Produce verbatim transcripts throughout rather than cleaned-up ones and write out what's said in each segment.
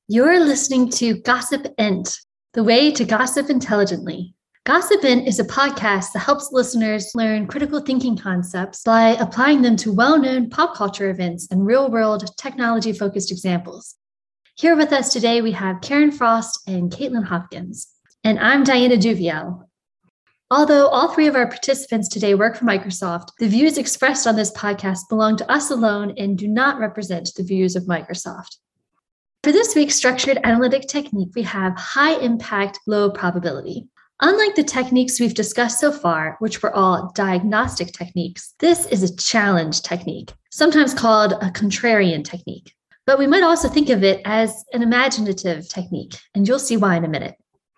You're listening to Gossip Int, the way to gossip intelligently. Gossip Int is a podcast that helps listeners learn critical thinking concepts by applying them to well-known pop culture events and real-world technology-focused examples. Here with us today, we have Karen Frost and Caitlin Hopkins, and I'm Diana Duviel. Although all three of our participants today work for Microsoft, the views expressed on this podcast belong to us alone and do not represent the views of Microsoft. For this week's structured analytic technique, we have high impact, low probability. Unlike the techniques we've discussed so far, which were all diagnostic techniques, this is a challenge technique, sometimes called a contrarian technique. But we might also think of it as an imaginative technique, and you'll see why in a minute.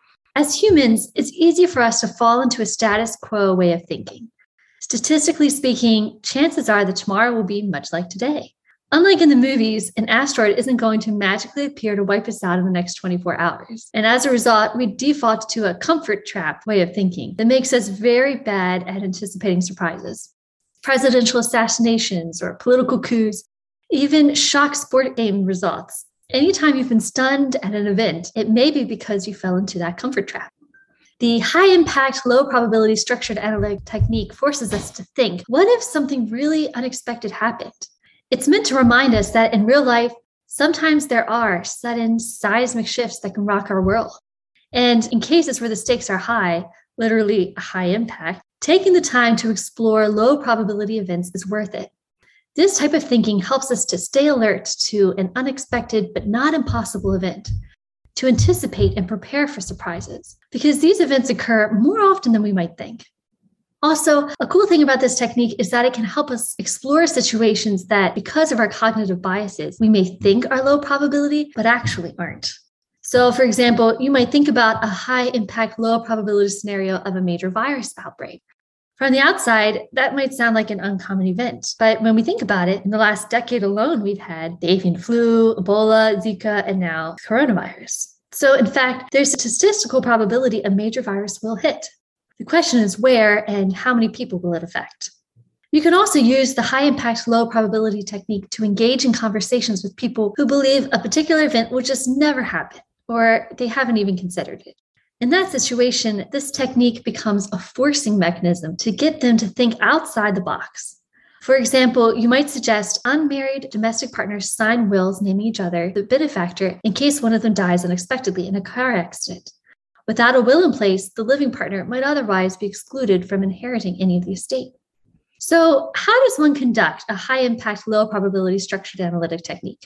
As humans, it's easy for us to fall into a status quo way of thinking. Statistically speaking, chances are that tomorrow will be much like today. Unlike in the movies, an asteroid isn't going to magically appear to wipe us out in the next twenty-four hours. And as a result, we default to a comfort trap way of thinking that makes us very bad at anticipating surprises. Presidential assassinations or political coups, even shock sport game results. Anytime you've been stunned at an event, it may be because you fell into that comfort trap. The high-impact, low-probability structured analytic technique forces us to think, what if something really unexpected happened? It's meant to remind us that in real life, sometimes there are sudden seismic shifts that can rock our world. And in cases where the stakes are high, literally a high impact, taking the time to explore low-probability events is worth it. This type of thinking helps us to stay alert to an unexpected but not impossible event, to anticipate and prepare for surprises, because these events occur more often than we might think. Also, a cool thing about this technique is that it can help us explore situations that, because of our cognitive biases, we may think are low probability, but actually aren't. So, for example, you might think about a high-impact, low-probability scenario of a major virus outbreak. From the outside, that might sound like an uncommon event, but when we think about it, in the last decade alone, we've had the avian flu, Ebola, Zika, and now coronavirus. So in fact, there's a statistical probability a major virus will hit. The question is where and how many people will it affect? You can also use the high-impact, low-probability technique to engage in conversations with people who believe a particular event will just never happen, or they haven't even considered it. In that situation, this technique becomes a forcing mechanism to get them to think outside the box. For example, you might suggest unmarried domestic partners sign wills naming each other the benefactor in case one of them dies unexpectedly in a car accident. Without a will in place, the living partner might otherwise be excluded from inheriting any of the estate. So, how does one conduct a high-impact, low-probability structured analytic technique?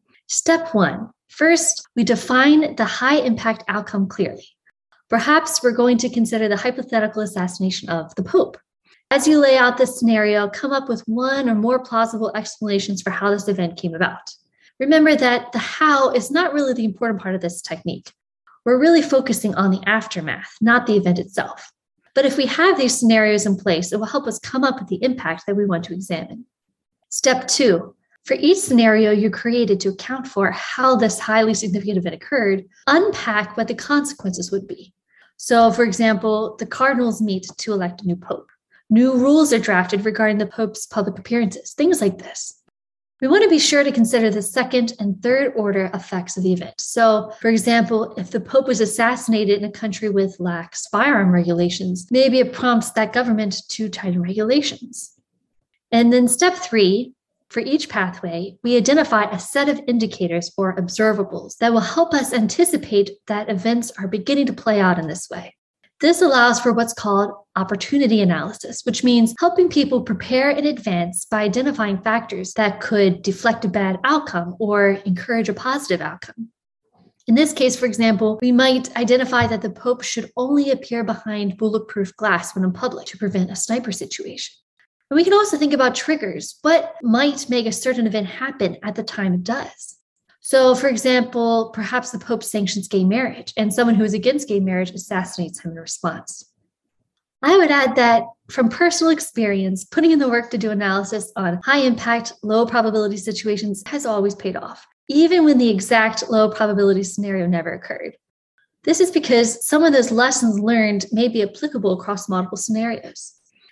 Step one. First, we define the high-impact outcome clearly. Perhaps we're going to consider the hypothetical assassination of the Pope. As you lay out this scenario, come up with one or more plausible explanations for how this event came about. Remember that the how is not really the important part of this technique. We're really focusing on the aftermath, not the event itself. But if we have these scenarios in place, it will help us come up with the impact that we want to examine. Step two. For each scenario you created to account for how this highly significant event occurred, unpack what the consequences would be. So, for example, the cardinals meet to elect a new pope. New rules are drafted regarding the pope's public appearances, things like this. We want to be sure to consider the second and third order effects of the event. So, for example, if the pope was assassinated in a country with lax firearm regulations, maybe it prompts that government to tighten regulations. And then step three, for each pathway, we identify a set of indicators or observables that will help us anticipate that events are beginning to play out in this way. This allows for what's called opportunity analysis, which means helping people prepare in advance by identifying factors that could deflect a bad outcome or encourage a positive outcome. In this case, for example, we might identify that the Pope should only appear behind bulletproof glass when in public to prevent a sniper situation. And we can also think about triggers. What might make a certain event happen at the time it does? So, for example, perhaps the Pope sanctions gay marriage, and someone who is against gay marriage assassinates him in response. I would add that from personal experience, putting in the work to do analysis on high-impact, low-probability situations has always paid off, even when the exact low-probability scenario never occurred. This is because some of those lessons learned may be applicable across multiple scenarios.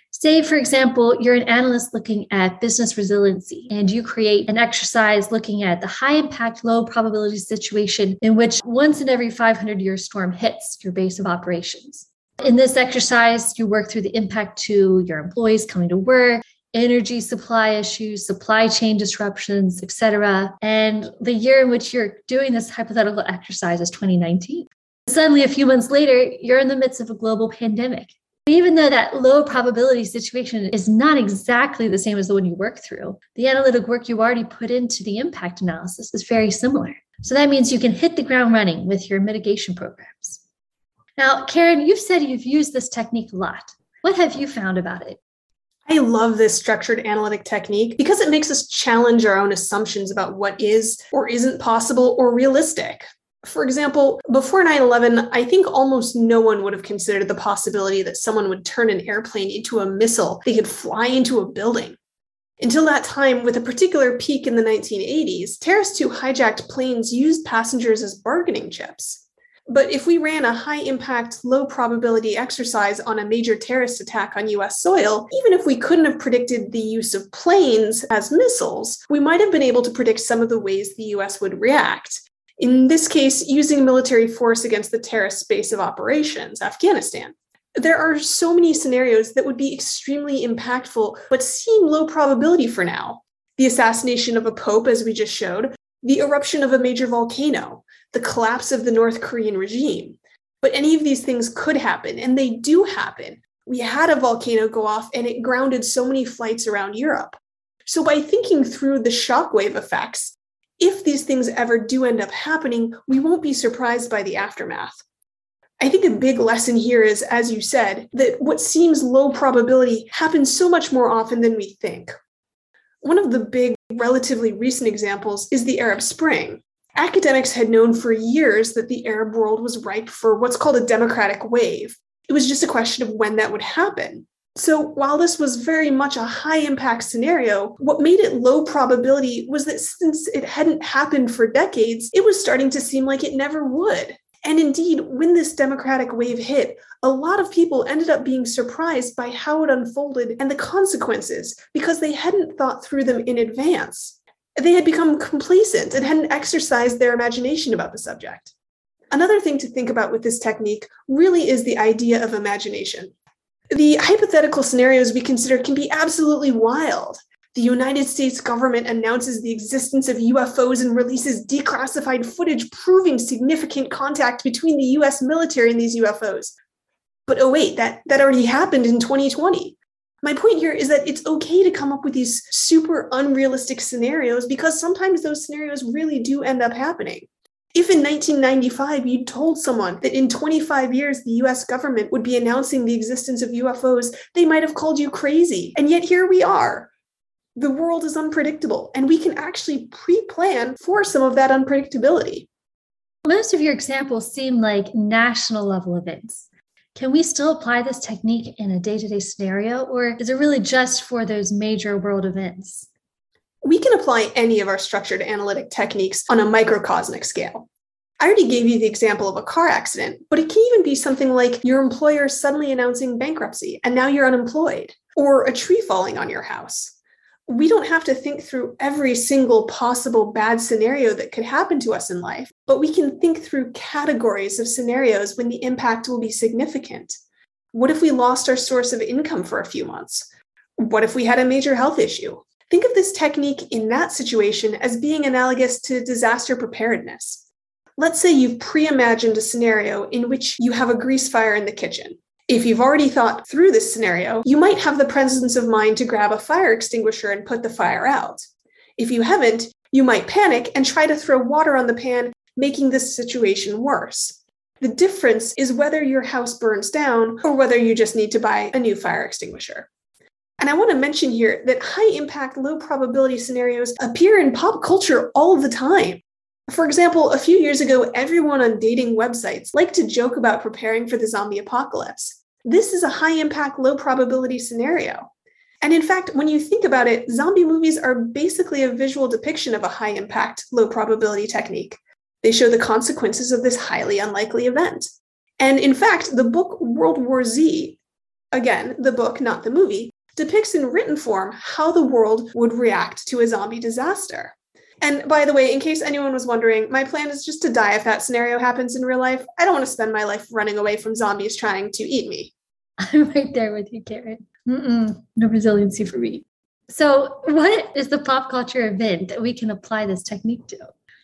Say, for example, you're an analyst looking at business resiliency, and you create an exercise looking at the high impact, low probability situation in which once in every five hundred year storm hits your base of operations. In this exercise, you work through the impact to your employees coming to work, energy supply issues, supply chain disruptions, et cetera. And the year in which you're doing this hypothetical exercise is twenty nineteen. Suddenly, a few months later, you're in the midst of a global pandemic. Even though that low probability situation is not exactly the same as the one you work through, the analytic work you already put into the impact analysis is very similar. So that means you can hit the ground running with your mitigation programs. Now, Karen, you've said you've used this technique a lot. What have you found about it? I love this structured analytic technique because it makes us challenge our own assumptions about what is or isn't possible or realistic. For example, before nine eleven, I think almost no one would have considered the possibility that someone would turn an airplane into a missile they could fly into a building. Until that time, with a particular peak in the nineteen eighties, terrorists who hijacked planes used passengers as bargaining chips. But if we ran a high-impact, low-probability exercise on a major terrorist attack on U S soil, even if we couldn't have predicted the use of planes as missiles, we might have been able to predict some of the ways the U S would react. In this case, using military force against the terrorist base of operations, Afghanistan. There are so many scenarios that would be extremely impactful, but seem low probability for now. The assassination of a pope, as we just showed, the eruption of a major volcano, the collapse of the North Korean regime. But any of these things could happen, and they do happen. We had a volcano go off, and it grounded so many flights around Europe. So by thinking through the shockwave effects, if these things ever do end up happening, we won't be surprised by the aftermath. I think a big lesson here is, as you said, that what seems low probability happens so much more often than we think. One of the big, relatively recent examples is the Arab Spring. Academics had known for years that the Arab world was ripe for what's called a democratic wave. It was just a question of when that would happen. So while this was very much a high-impact scenario, what made it low probability was that since it hadn't happened for decades, it was starting to seem like it never would. And indeed, when this democratic wave hit, a lot of people ended up being surprised by how it unfolded and the consequences because they hadn't thought through them in advance. They had become complacent and hadn't exercised their imagination about the subject. Another thing to think about with this technique really is the idea of imagination. The hypothetical scenarios we consider can be absolutely wild. The United States government announces the existence of U F Os and releases declassified footage proving significant contact between the U S military and these U F Os. But oh wait, that, that already happened in twenty twenty. My point here is that it's okay to come up with these super unrealistic scenarios because sometimes those scenarios really do end up happening. If in nineteen ninety-five you'd told someone that in twenty-five years the U S government would be announcing the existence of U F Os, they might have called you crazy. And yet here we are. The world is unpredictable, and we can actually pre-plan for some of that unpredictability. Most of your examples seem like national level events. Can we still apply this technique in a day-to-day scenario, or is it really just for those major world events? We can apply any of our structured analytic techniques on a microcosmic scale. I already gave you the example of a car accident, but it can even be something like your employer suddenly announcing bankruptcy and now you're unemployed, or a tree falling on your house. We don't have to think through every single possible bad scenario that could happen to us in life, but we can think through categories of scenarios when the impact will be significant. What if we lost our source of income for a few months? What if we had a major health issue? Think of this technique in that situation as being analogous to disaster preparedness. Let's say you've pre-imagined a scenario in which you have a grease fire in the kitchen. If you've already thought through this scenario, you might have the presence of mind to grab a fire extinguisher and put the fire out. If you haven't, you might panic and try to throw water on the pan, making this situation worse. The difference is whether your house burns down or whether you just need to buy a new fire extinguisher. And I want to mention here that high-impact, low-probability scenarios appear in pop culture all the time. For example, a few years ago, everyone on dating websites liked to joke about preparing for the zombie apocalypse. This is a high-impact, low-probability scenario. And in fact, when you think about it, zombie movies are basically a visual depiction of a high-impact, low-probability technique. They show the consequences of this highly unlikely event. And in fact, the book World War Z Again, the book, not the movie, depicts in written form how the world would react to a zombie disaster. And by the way, in case anyone was wondering, my plan is just to die if that scenario happens in real life. I don't want to spend my life running away from zombies trying to eat me. I'm right there with you, Karen. Mm-mm, no resiliency for me. So what is the pop culture event that we can apply this technique to?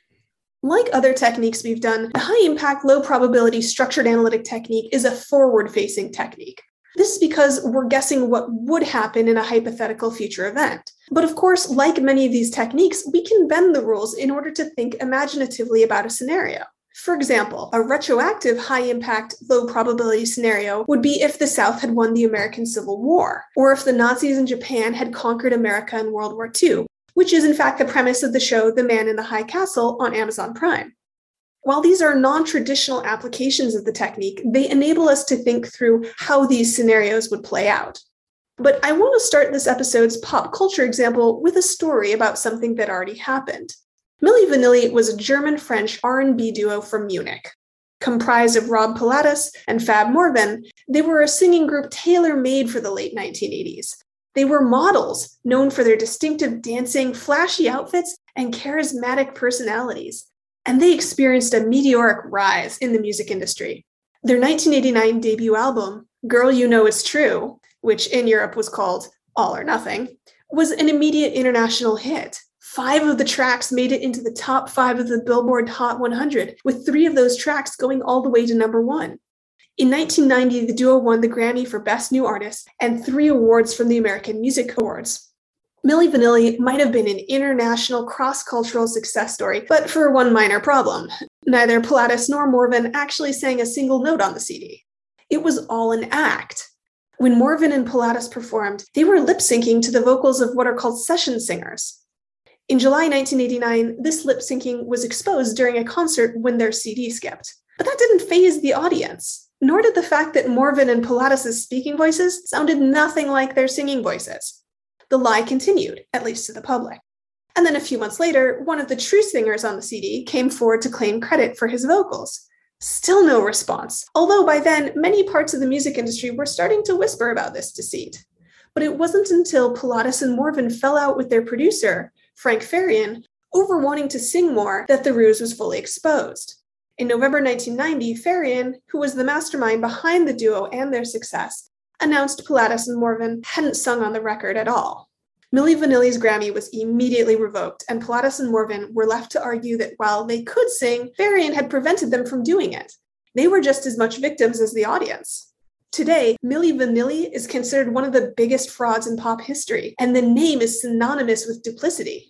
Like other techniques we've done, the high-impact, low-probability structured analytic technique is a forward-facing technique. This is because we're guessing what would happen in a hypothetical future event. But of course, like many of these techniques, we can bend the rules in order to think imaginatively about a scenario. For example, a retroactive high-impact, low-probability scenario would be if the South had won the American Civil War, or if the Nazis in Japan had conquered America in World War Two, which is in fact the premise of the show The Man in the High Castle on Amazon Prime. While these are non-traditional applications of the technique, they enable us to think through how these scenarios would play out. But I want to start this episode's pop culture example with a story about something that already happened. Milli Vanilli was a German-French R and B duo from Munich. Comprised of Rob Pilatus and Fab Morvan, they were a singing group tailor-made for the late nineteen eighties. They were models, known for their distinctive dancing, flashy outfits, and charismatic personalities. And they experienced a meteoric rise in the music industry. Their nineteen eighty-nine debut album, Girl You Know It's True, which in Europe was called All or Nothing, was an immediate international hit. Five of the tracks made it into the top five of the Billboard Hot one hundred, with three of those tracks going all the way to number one. In nineteen ninety, the duo won the Grammy for Best New Artist and three awards from the American Music Awards. Milli Vanilli might have been an international cross-cultural success story, but for one minor problem. Neither Pilatus nor Morvan actually sang a single note on the C D. It was all an act. When Morvan and Pilatus performed, they were lip-syncing to the vocals of what are called session singers. In July nineteen eighty-nine, this lip-syncing was exposed during a concert when their C D skipped. But that didn't faze the audience, nor did the fact that Morvan and Pilatus' speaking voices sounded nothing like their singing voices. The lie continued, at least to the public. And then a few months later, one of the true singers on the C D came forward to claim credit for his vocals. Still no response, although by then, many parts of the music industry were starting to whisper about this deceit. But it wasn't until Pilatus and Morvan fell out with their producer, Frank Farian, over wanting to sing more that the ruse was fully exposed. In November nineteen ninety, Farian, who was the mastermind behind the duo and their success, announced Pilatus and Morvan hadn't sung on the record at all. Milli Vanilli's Grammy was immediately revoked, and Pilatus and Morvan were left to argue that while they could sing, Farian had prevented them from doing it. They were just as much victims as the audience. Today, Milli Vanilli is considered one of the biggest frauds in pop history, and the name is synonymous with duplicity.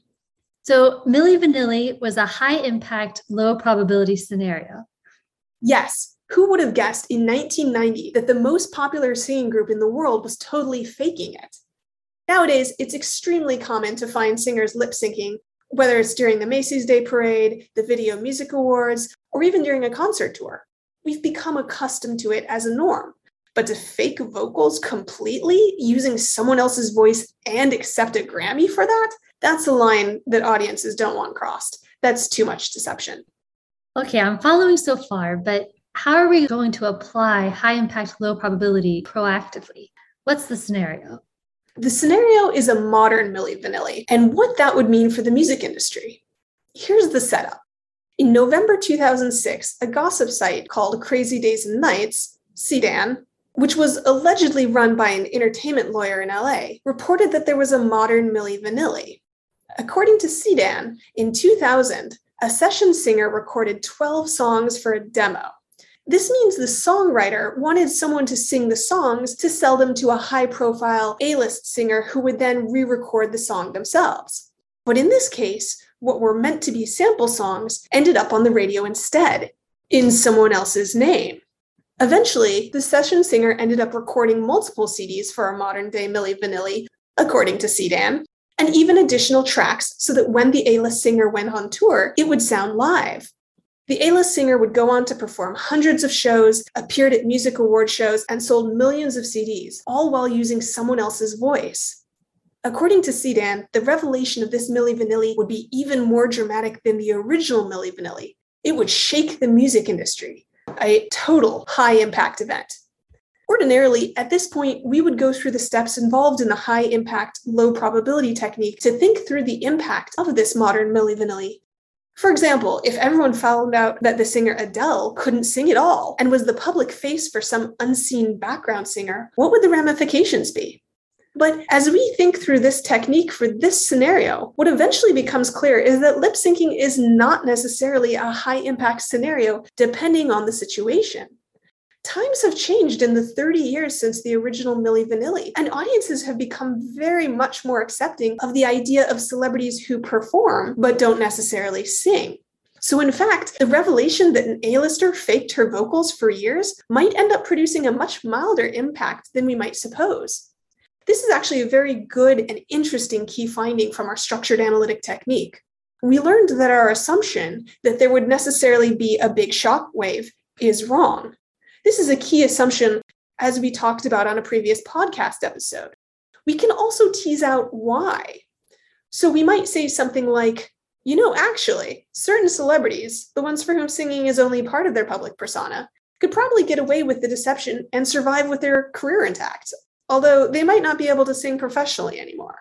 So Milli Vanilli was a high-impact, low-probability scenario. Yes. Who would have guessed in nineteen ninety that the most popular singing group in the world was totally faking it? Nowadays, it's extremely common to find singers lip-syncing, whether it's during the Macy's Day Parade, the Video Music Awards, or even during a concert tour. We've become accustomed to it as a norm. But to fake vocals completely, using someone else's voice and accept a Grammy for that? That's a line that audiences don't want crossed. That's too much deception. Okay, I'm following so far, but how are we going to apply high impact, low probability proactively? What's the scenario? The scenario is a modern Milli Vanilli and what that would mean for the music industry. Here's the setup. In November two thousand six, a gossip site called Crazy Days and Nights, C D A N, which was allegedly run by an entertainment lawyer in L A, reported that there was a modern Milli Vanilli. According to C D A N, in two thousand, a session singer recorded twelve songs for a demo. This means the songwriter wanted someone to sing the songs to sell them to a high-profile A-list singer who would then re-record the song themselves. But in this case, what were meant to be sample songs ended up on the radio instead, in someone else's name. Eventually, the session singer ended up recording multiple C Ds for a modern-day Milli Vanilli, according to C D A N, and even additional tracks so that when the A-list singer went on tour, it would sound live. The A-list singer would go on to perform hundreds of shows, appeared at music award shows, and sold millions of C Ds, all while using someone else's voice. According to C D A N, the revelation of this Milli Vanilli would be even more dramatic than the original Milli Vanilli. It would shake the music industry, a total high-impact event. Ordinarily, at this point, we would go through the steps involved in the high-impact, low-probability technique to think through the impact of this modern Milli Vanilli. For example, if everyone found out that the singer Adele couldn't sing at all and was the public face for some unseen background singer, what would the ramifications be? But as we think through this technique for this scenario, what eventually becomes clear is that lip syncing is not necessarily a high-impact scenario depending on the situation. Times have changed in the thirty years since the original Milli Vanilli, and audiences have become very much more accepting of the idea of celebrities who perform but don't necessarily sing. So in fact, the revelation that an A-lister faked her vocals for years might end up producing a much milder impact than we might suppose. This is actually a very good and interesting key finding from our structured analytic technique. We learned that our assumption that there would necessarily be a big shock wave is wrong. This is a key assumption, as we talked about on a previous podcast episode. We can also tease out why. So we might say something like, you know, actually, certain celebrities, the ones for whom singing is only part of their public persona, could probably get away with the deception and survive with their career intact, although they might not be able to sing professionally anymore.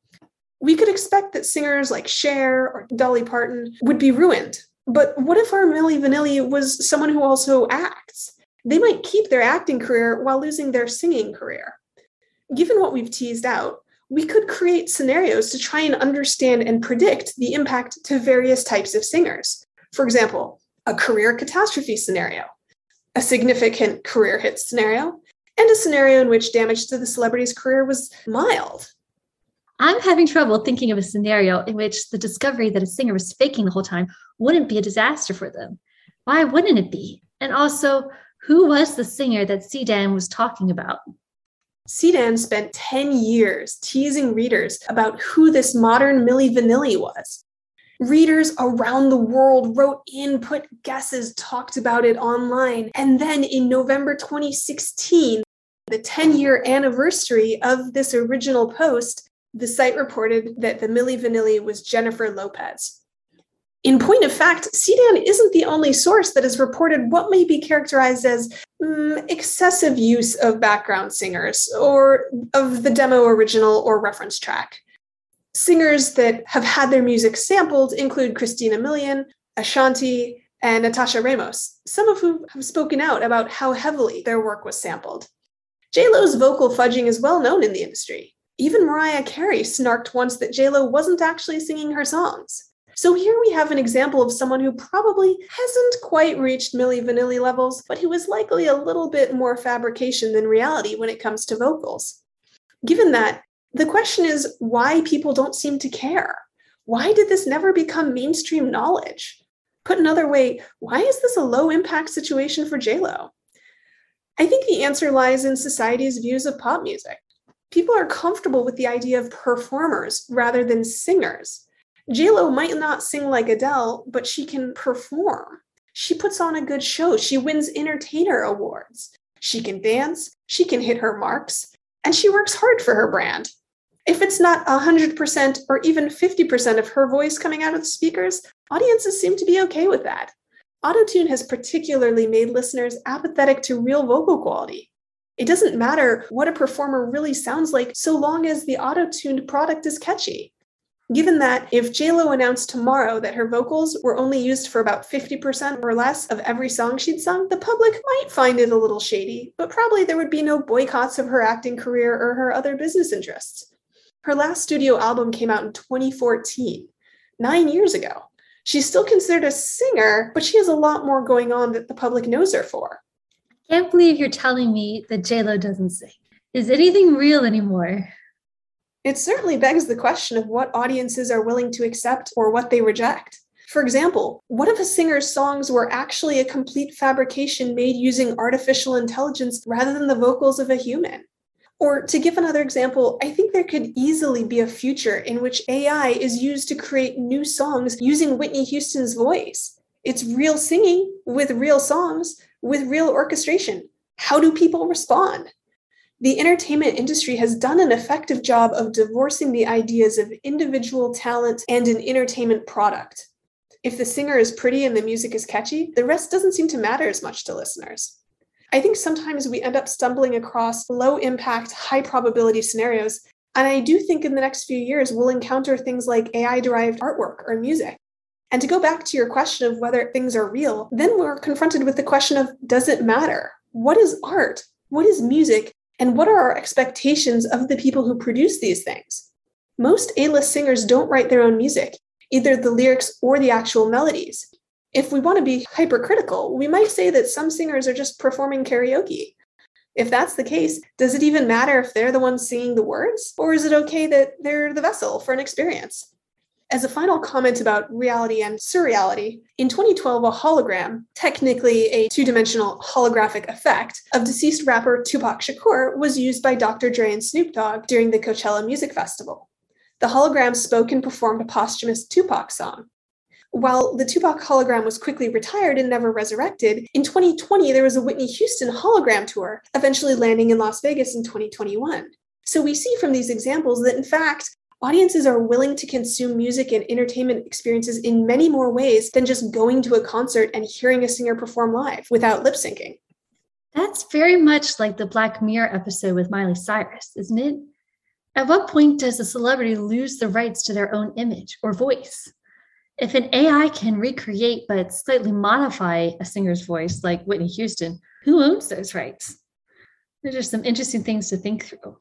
We could expect that singers like Cher or Dolly Parton would be ruined. But what if our Milli Vanilli was someone who also acts? They might keep their acting career while losing their singing career. Given what we've teased out, we could create scenarios to try and understand and predict the impact to various types of singers. For example, a career catastrophe scenario, a significant career hit scenario, and a scenario in which damage to the celebrity's career was mild. I'm having trouble thinking of a scenario in which the discovery that a singer was faking the whole time wouldn't be a disaster for them. Why wouldn't it be? And also, who was the singer that Seedan was talking about? Seedan spent ten years teasing readers about who this modern Milli Vanilli was. Readers around the world wrote in, put guesses, talked about it online. And then in November twenty sixteen, the ten-year anniversary of this original post, the site reported that the Milli Vanilli was Jennifer Lopez. In point of fact, Seedan isn't the only source that has reported what may be characterized as um, excessive use of background singers or of the demo original or reference track. Singers that have had their music sampled include Christina Milian, Ashanti, and Natasha Ramos, some of whom have spoken out about how heavily their work was sampled. J-Lo's vocal fudging is well known in the industry. Even Mariah Carey snarked once that J-Lo wasn't actually singing her songs. So here we have an example of someone who probably hasn't quite reached Milli Vanilli levels, but who is likely a little bit more fabrication than reality when it comes to vocals. Given that, the question is why people don't seem to care. Why did this never become mainstream knowledge? Put another way, why is this a low-impact situation for J-Lo? I think the answer lies in society's views of pop music. People are comfortable with the idea of performers rather than singers. J-Lo might not sing like Adele, but she can perform. She puts on a good show. She wins entertainer awards. She can dance, she can hit her marks, and she works hard for her brand. If it's not one hundred percent or even fifty percent of her voice coming out of the speakers, audiences seem to be okay with that. Autotune has particularly made listeners apathetic to real vocal quality. It doesn't matter what a performer really sounds like so long as the auto-tuned product is catchy. Given that, if J-Lo announced tomorrow that her vocals were only used for about fifty percent or less of every song she'd sung, the public might find it a little shady, but probably there would be no boycotts of her acting career or her other business interests. Her last studio album came out in twenty fourteen, nine years ago. She's still considered a singer, but she has a lot more going on that the public knows her for. I can't believe you're telling me that J-Lo doesn't sing. Is anything real anymore? It certainly begs the question of what audiences are willing to accept or what they reject. For example, what if a singer's songs were actually a complete fabrication made using artificial intelligence rather than the vocals of a human? Or to give another example, I think there could easily be a future in which A I is used to create new songs using Whitney Houston's voice. It's real singing with real songs with real orchestration. How do people respond? The entertainment industry has done an effective job of divorcing the ideas of individual talent and an entertainment product. If the singer is pretty and the music is catchy, the rest doesn't seem to matter as much to listeners. I think sometimes we end up stumbling across low impact, high probability scenarios. And I do think in the next few years, we'll encounter things like A I-derived artwork or music. And to go back to your question of whether things are real, then we're confronted with the question of, does it matter? What is art? What is music? And what are our expectations of the people who produce these things? Most A-list singers don't write their own music, either the lyrics or the actual melodies. If we want to be hypercritical, we might say that some singers are just performing karaoke. If that's the case, does it even matter if they're the ones singing the words? Or is it okay that they're the vessel for an experience? As a final comment about reality and surreality, in twenty twelve, a hologram, technically a two-dimensional holographic effect, of deceased rapper Tupac Shakur was used by Doctor Dre and Snoop Dogg during the Coachella Music Festival. The hologram spoke and performed a posthumous Tupac song. While the Tupac hologram was quickly retired and never resurrected, in twenty twenty there was a Whitney Houston hologram tour, eventually landing in Las Vegas in twenty twenty-one. So we see from these examples that, in fact, audiences are willing to consume music and entertainment experiences in many more ways than just going to a concert and hearing a singer perform live without lip syncing. That's very much like the Black Mirror episode with Miley Cyrus, isn't it? At what point does a celebrity lose the rights to their own image or voice? If an A I can recreate but slightly modify a singer's voice, like Whitney Houston, who owns those rights? Those are some interesting things to think through.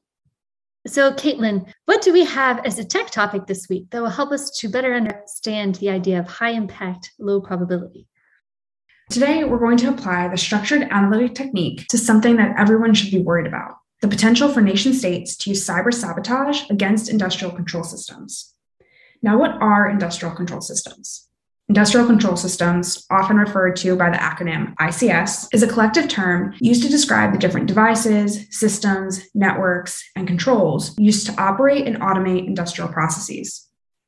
So, Caitlin, what do we have as a tech topic this week that will help us to better understand the idea of high impact, low probability? Today, we're going to apply the structured analytic technique to something that everyone should be worried about: the potential for nation states to use cyber sabotage against industrial control systems. Now, what are industrial control systems? Industrial control systems, often referred to by the acronym I C S, is a collective term used to describe the different devices, systems, networks, and controls used to operate and automate industrial processes.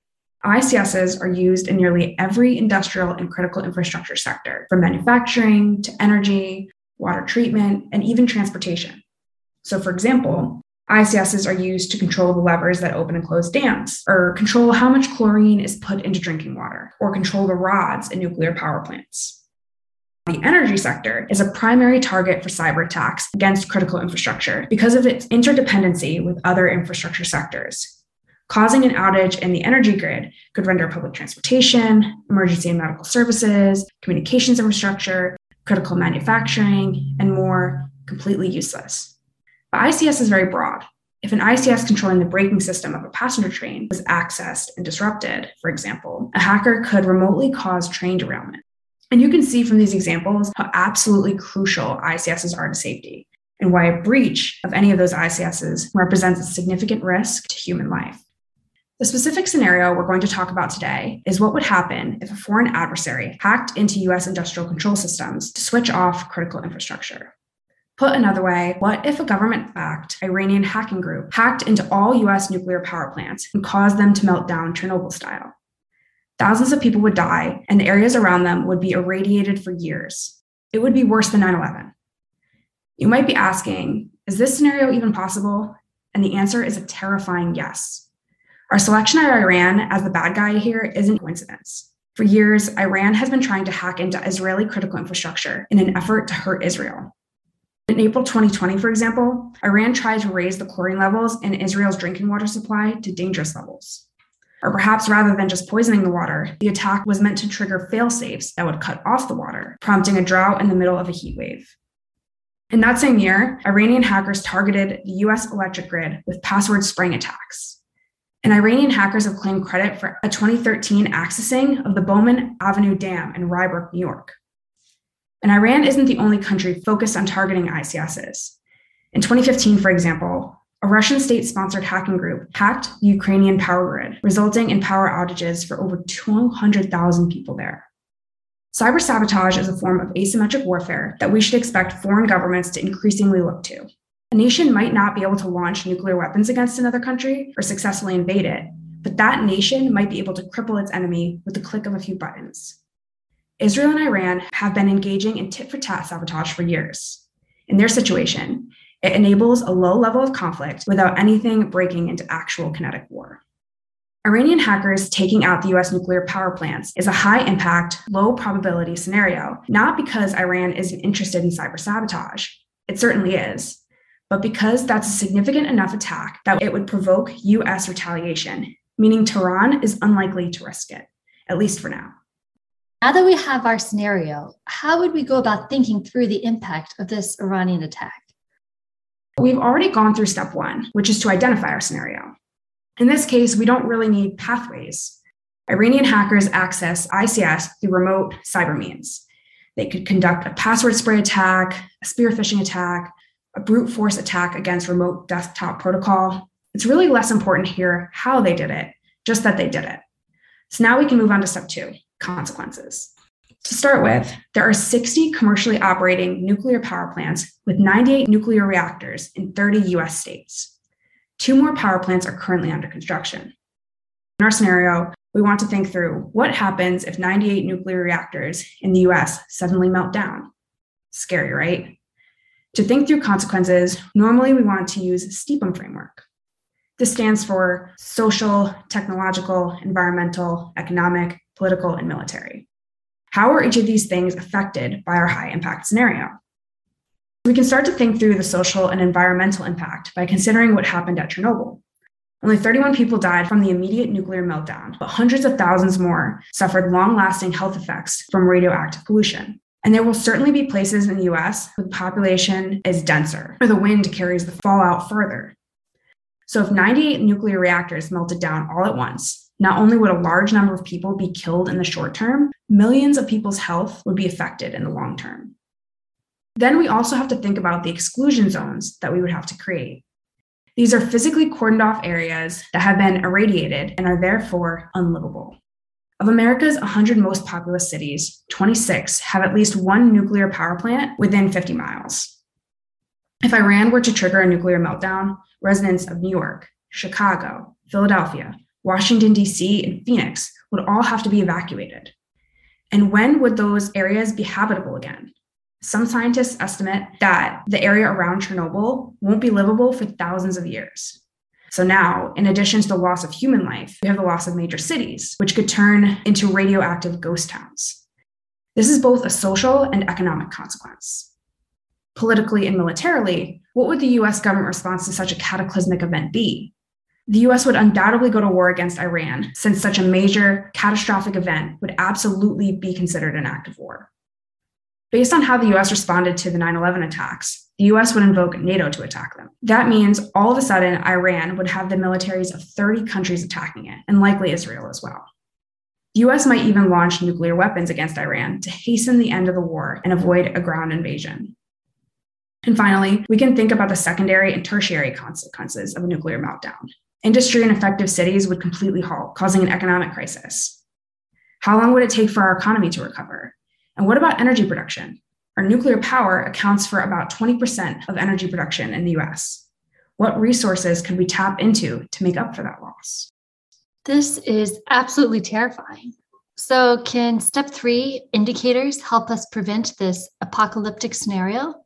I C Ss are used in nearly every industrial and critical infrastructure sector, from manufacturing to energy, water treatment, and even transportation. So, for example, I C Ss are used to control the levers that open and close dams, or control how much chlorine is put into drinking water, or control the rods in nuclear power plants. The energy sector is a primary target for cyber attacks against critical infrastructure because of its interdependency with other infrastructure sectors. Causing an outage in the energy grid could render public transportation, emergency and medical services, communications infrastructure, critical manufacturing, and more completely useless. But I C S is very broad. If an I C S controlling the braking system of a passenger train was accessed and disrupted, for example, a hacker could remotely cause train derailment. And you can see from these examples how absolutely crucial I C Ss are to safety, and why a breach of any of those I C Ss represents a significant risk to human life. The specific scenario we're going to talk about today is what would happen if a foreign adversary hacked into U S industrial control systems to switch off critical infrastructure. Put another way, what if a government-backed Iranian hacking group hacked into all U S nuclear power plants and caused them to melt down Chernobyl style? Thousands of people would die, and the areas around them would be irradiated for years. It would be worse than nine eleven. You might be asking, is this scenario even possible? And the answer is a terrifying yes. Our selection of Iran as the bad guy here isn't a coincidence. For years, Iran has been trying to hack into Israeli critical infrastructure in an effort to hurt Israel. In April twenty twenty, for example, Iran tried to raise the chlorine levels in Israel's drinking water supply to dangerous levels. Or perhaps rather than just poisoning the water, the attack was meant to trigger fail-safes that would cut off the water, prompting a drought in the middle of a heat wave. In that same year, Iranian hackers targeted the U S electric grid with password spraying attacks. And Iranian hackers have claimed credit for a twenty thirteen accessing of the Bowman Avenue Dam in Rye Brook, New York. And Iran isn't the only country focused on targeting I C Ss. In twenty fifteen, for example, a Russian state-sponsored hacking group hacked the Ukrainian power grid, resulting in power outages for over two hundred thousand people there. Cyber sabotage is a form of asymmetric warfare that we should expect foreign governments to increasingly look to. A nation might not be able to launch nuclear weapons against another country or successfully invade it, but that nation might be able to cripple its enemy with the click of a few buttons. Israel and Iran have been engaging in tit-for-tat sabotage for years. In their situation, it enables a low level of conflict without anything breaking into actual kinetic war. Iranian hackers taking out the U S nuclear power plants is a high-impact, low-probability scenario, not because Iran isn't interested in cyber sabotage. It certainly is, but because that's a significant enough attack that it would provoke U S retaliation, meaning Tehran is unlikely to risk it, at least for now. Now that we have our scenario, how would we go about thinking through the impact of this Iranian attack? We've already gone through step one, which is to identify our scenario. In this case, we don't really need pathways. Iranian hackers access I C S through remote cyber means. They could conduct a password spray attack, a spear phishing attack, a brute force attack against remote desktop protocol. It's really less important here how they did it, just that they did it. So now we can move on to step two, consequences. To start with, there are sixty commercially operating nuclear power plants with ninety-eight nuclear reactors in thirty U S states. Two more power plants are currently under construction. In our scenario, we want to think through what happens if ninety-eight nuclear reactors in the U S suddenly melt down. Scary, right? To think through consequences, normally we want to use STEAPM framework. This stands for social, technological, environmental, economic, political, and military. How are each of these things affected by our high impact scenario? We can start to think through the social and environmental impact by considering what happened at Chernobyl. Only thirty-one people died from the immediate nuclear meltdown, but hundreds of thousands more suffered long-lasting health effects from radioactive pollution. And there will certainly be places in the U S where the population is denser, or the wind carries the fallout further. So if ninety-eight nuclear reactors melted down all at once, not only would a large number of people be killed in the short term, millions of people's health would be affected in the long term. Then we also have to think about the exclusion zones that we would have to create. These are physically cordoned off areas that have been irradiated and are therefore unlivable. Of America's one hundred most populous cities, twenty-six have at least one nuclear power plant within fifty miles. If Iran were to trigger a nuclear meltdown, residents of New York, Chicago, Philadelphia, Washington, D C, and Phoenix would all have to be evacuated. And when would those areas be habitable again? Some scientists estimate that the area around Chernobyl won't be livable for thousands of years. So now, in addition to the loss of human life, we have the loss of major cities, which could turn into radioactive ghost towns. This is both a social and economic consequence. Politically and militarily, what would the U S government response to such a cataclysmic event be? The U S would undoubtedly go to war against Iran, since such a major, catastrophic event would absolutely be considered an act of war. Based on how the U S responded to the nine eleven attacks, the U S would invoke NATO to attack them. That means all of a sudden, Iran would have the militaries of thirty countries attacking it, and likely Israel as well. The U S might even launch nuclear weapons against Iran to hasten the end of the war and avoid a ground invasion. And finally, we can think about the secondary and tertiary consequences of a nuclear meltdown. Industry in affected cities would completely halt, causing an economic crisis. How long would it take for our economy to recover? And what about energy production? Our nuclear power accounts for about twenty percent of energy production in the U S. What resources could we tap into to make up for that loss? This is absolutely terrifying. So can step three indicators help us prevent this apocalyptic scenario?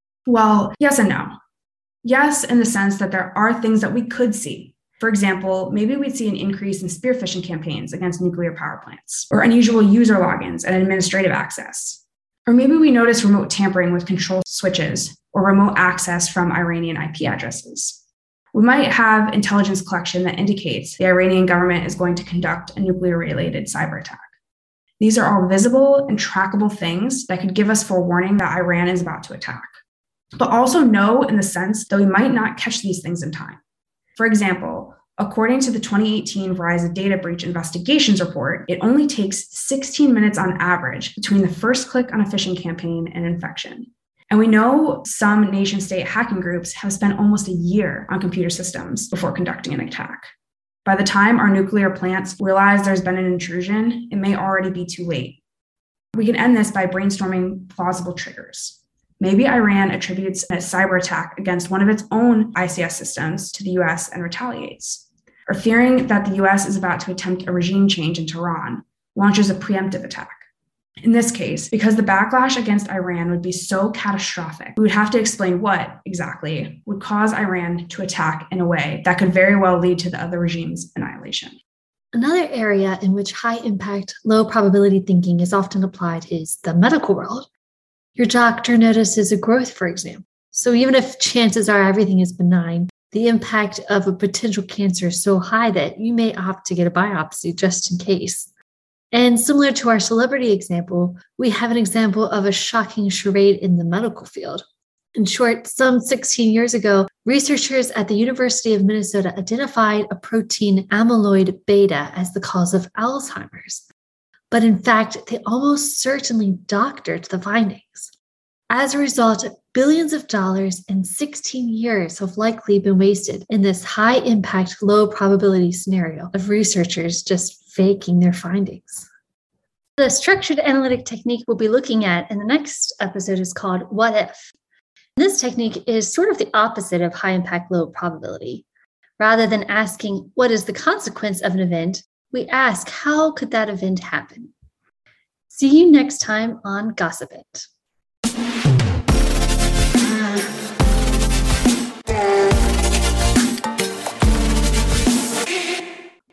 Well, yes and no. Yes, in the sense that there are things that we could see. For example, maybe we'd see an increase in spear phishing campaigns against nuclear power plants, or unusual user logins and administrative access. Or maybe we notice remote tampering with control switches or remote access from Iranian I P addresses. We might have intelligence collection that indicates the Iranian government is going to conduct a nuclear-related cyber attack. These are all visible and trackable things that could give us forewarning that Iran is about to attack, but also no in the sense that we might not catch these things in time. For example, according to the twenty eighteen Verizon Data Breach Investigations Report, it only takes sixteen minutes on average between the first click on a phishing campaign and infection. And we know some nation-state hacking groups have spent almost a year on computer systems before conducting an attack. By the time our nuclear plants realize there's been an intrusion, it may already be too late. We can end this by brainstorming plausible triggers. Maybe Iran attributes a cyber attack against one of its own I C S systems to the U S and retaliates, or fearing that the U S is about to attempt a regime change in Tehran, launches a preemptive attack. In this case, because the backlash against Iran would be so catastrophic, we would have to explain what, exactly, would cause Iran to attack in a way that could very well lead to the other regime's annihilation. Another area in which high impact, low probability thinking is often applied is the medical world. Your doctor notices a growth, for example. So even if chances are everything is benign, the impact of a potential cancer is so high that you may opt to get a biopsy just in case. And similar to our celebrity example, we have an example of a shocking charade in the medical field. In short, some sixteen years ago, researchers at the University of Minnesota identified a protein amyloid beta as the cause of Alzheimer's. But in fact, they almost certainly doctored the findings. As a result, billions of dollars and sixteen years have likely been wasted in this high-impact, low-probability scenario of researchers just faking their findings. The structured analytic technique we'll be looking at in the next episode is called What If? This technique is sort of the opposite of high-impact, low-probability. Rather than asking, what is the consequence of an event, we ask, how could that event happen? See you next time on Gossip It.